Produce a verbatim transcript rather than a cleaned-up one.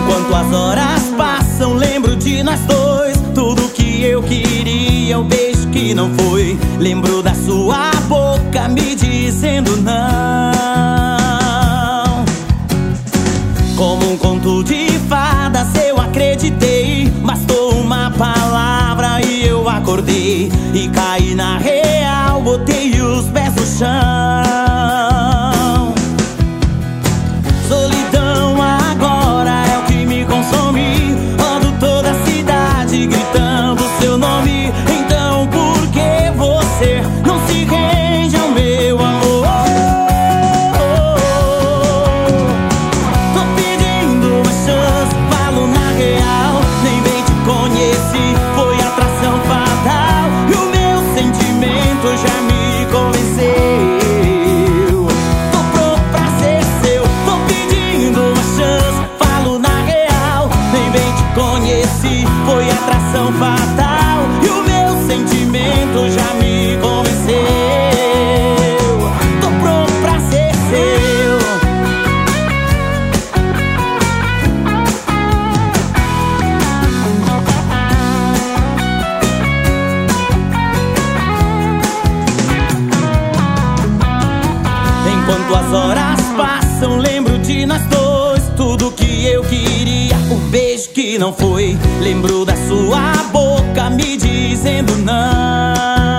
Enquanto as horas passam, lembro de nós dois. Tudo que eu queria, o beijo que não foi. Lembro da sua boca me dizendo não. Como um conto de fadas eu acreditei. Bastou uma palavra e eu acordei. E caí na real, botei os pés no chão. Solidão agora é o que me consome. Ando toda a cidade gritando seu nome. Então por que você não se rende ao meu amor? Tô pedindo uma chance, falo na real. Nem bem te conheci, foi atração fatal. E o meu sentimento já me convenceu. Tô pronto pra ser seu. Tô pedindo uma chance, falo na real. Nem bem te conheci, foi atração fatal. E o meu sentimento já me convenceu. Tô pronto pra ser seu. Enquanto as horas passam, lembro de nós dois. Tudo que eu queria, o beijo que não foi. Lembro da sua boca me dizendo não.